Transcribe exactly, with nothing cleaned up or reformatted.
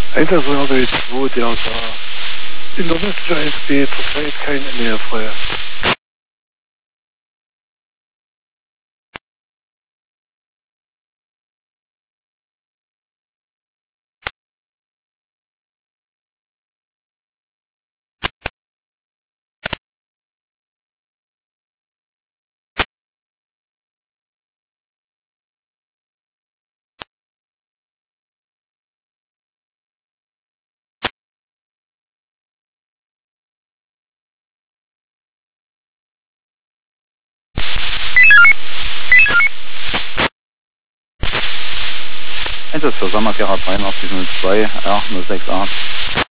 Einsatzwahl zwei, der sah in der Westliche eins B zurzeit keine Nähe frei. Einsatz für Sommerkehrer dreiundachtzig null zwei R null sechs acht.